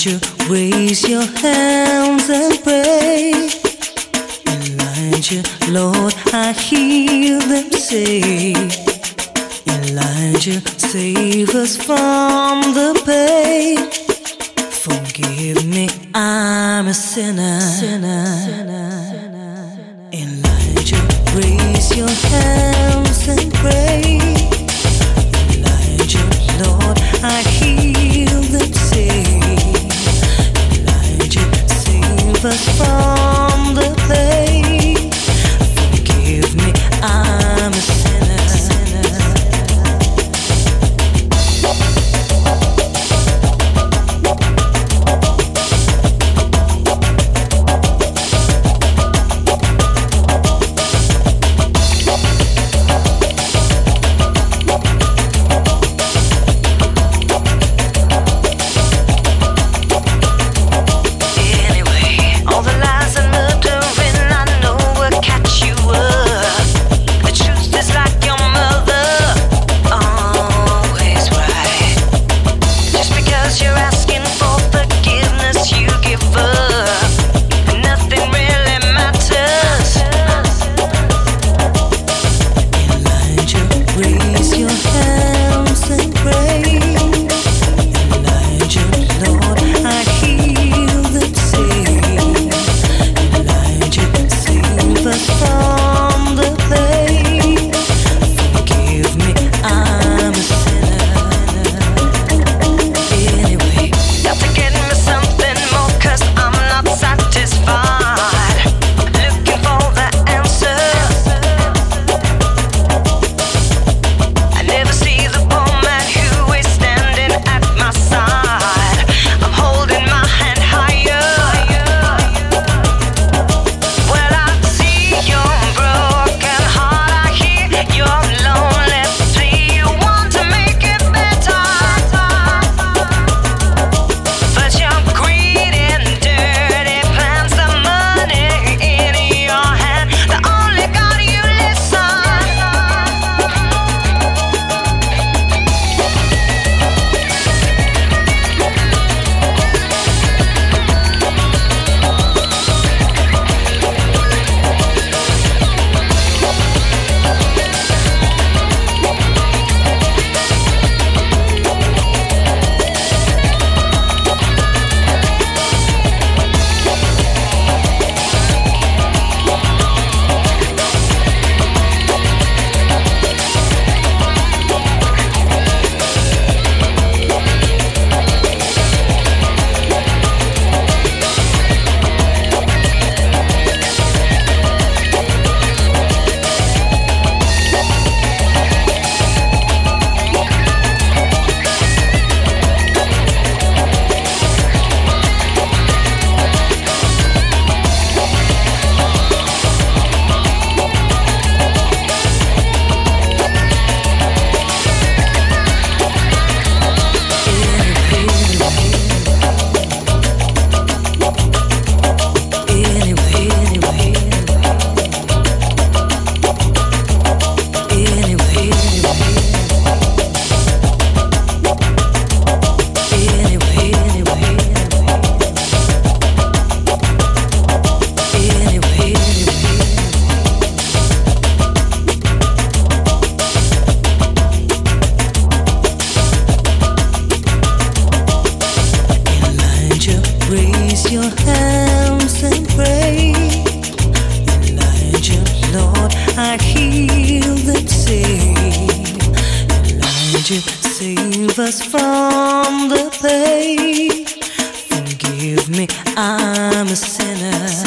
Elijah, raise your hands and pray. Elijah, Lord, I hear them say. Elijah, save us from the pain. Forgive me, I'm a sinner. Elijah, raise your hands and pray. Elijah, Lord, I hear them say. Elijah, save us from the pain. Forgive me, I'm a sinner. Save us from the pain. Forgive me, I'm a sinner.